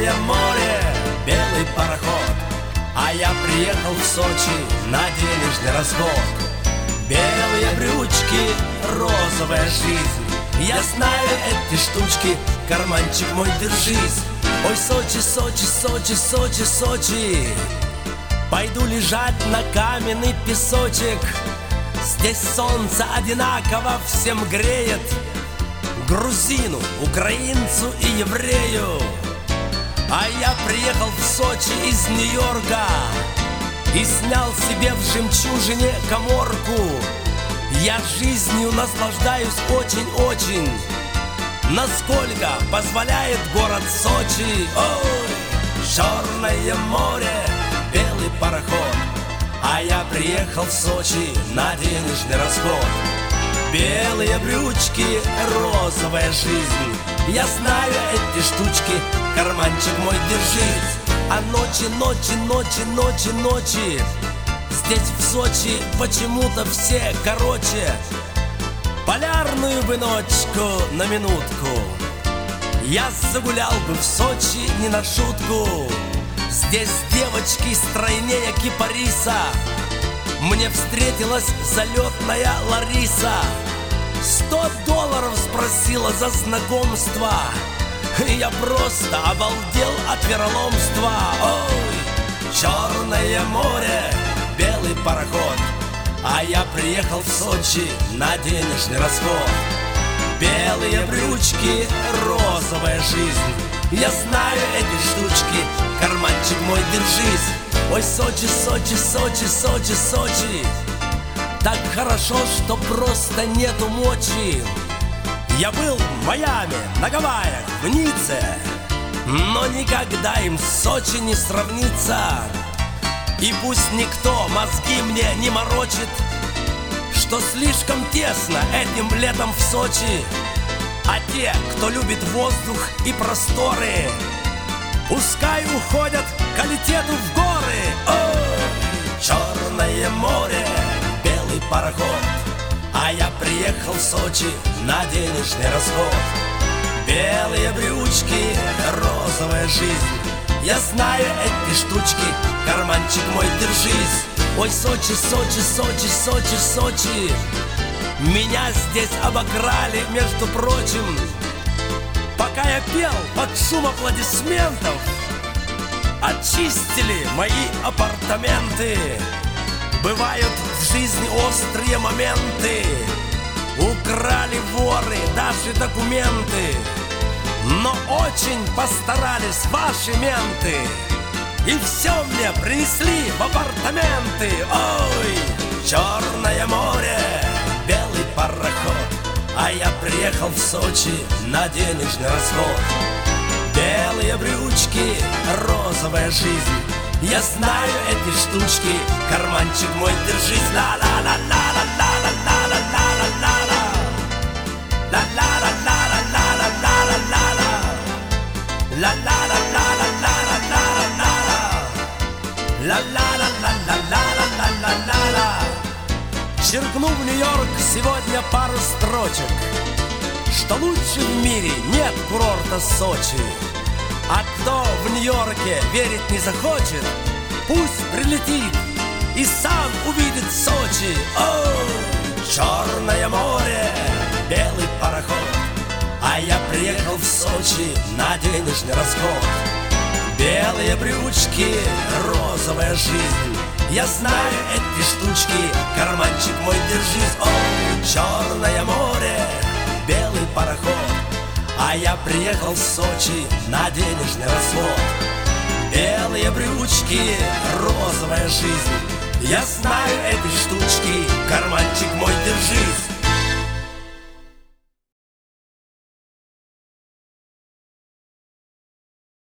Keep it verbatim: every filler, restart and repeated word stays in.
Черное море, белый пароход, а я приехал в Сочи на денежный расход. Белые брючки, розовая жизнь, я знаю эти штучки, карманчик мой, держись. Ой, Сочи, Сочи, Сочи, Сочи, Сочи, пойду лежать на каменный песочек. Здесь солнце одинаково всем греет, грузину, украинцу и еврею. А я приехал в Сочи из Нью-Йорка и снял себе в жемчужине каморку. Я жизнью наслаждаюсь очень-очень, насколько позволяет город Сочи. Ой, Черное море, белый пароход, а я приехал в Сочи на денежный расход. Белые брючки, розовая жизнь, я знаю эти штучки, карманчик мой, держись. А ночи, ночи, ночи, ночи, ночи здесь в Сочи почему-то все короче. Полярную бы ночку на минутку я загулял бы в Сочи не на шутку. Здесь девочки стройнее кипариса, мне встретилась залетная Лариса. Сто долларов спросила за знакомство, я просто обалдел от вероломства. Ой, Черное море, белый пароход, а я приехал в Сочи на денежный расход. Белые брючки, розовая жизнь, я знаю эти штучки, карманчик мой, держись. Ой, Сочи, Сочи, Сочи, Сочи, Сочи, так хорошо, что просто нету мочи. Я был в Майами, на Гавайях, в Ницце, но никогда им Сочи не сравнится. И пусть никто мозги мне не морочит, что слишком тесно этим летом в Сочи. А те, кто любит воздух и просторы, пускай уходят к летету в горы. Ой, Черное море, белый пароход, а я приехал в Сочи на денежный расход. Белые брючки, розовая жизнь, я знаю эти штучки, карманчик мой, держись. Ой, Сочи, Сочи, Сочи, Сочи, Сочи, меня здесь обокрали, между прочим. Пока я пел под шум аплодисментов, очистили мои апартаменты. Бывают в жизни острые моменты, украли воры даже документы, но очень постарались ваши менты, и все мне принесли в апартаменты. Ой, Черное море, белый пароход, а я приехал в Сочи на денежный расход. Белые брючки, розовая жизнь, я знаю эти штучки, карманчик мой, держись. Ла-ла-ла-ла-ла-ла-ла-ла-ла-ла-ла-ла, ла-ла-ла-ла-ла-ла-ла-ла-ла-ла, ла-ла-ла-ла-ла-ла-ла-ла-ла-ла-ла-ла-ла-ла. Черкну в Нью-Йорк сегодня пару строчек, что лучше в мире нет курорта Сочи. А кто в Нью-Йорке верить не захочет, пусть прилетит и сам увидит Сочи. Ой, Черное море, белый пароход, а я приехал в Сочи на денежный расход. Белые брючки, розовая жизнь, я знаю эти штучки, карманчик мой, держись. Ой, Черное море, белый пароход, а я приехал в Сочи на денежный расход. Белые брючки, розовая жизнь, я знаю эти штучки,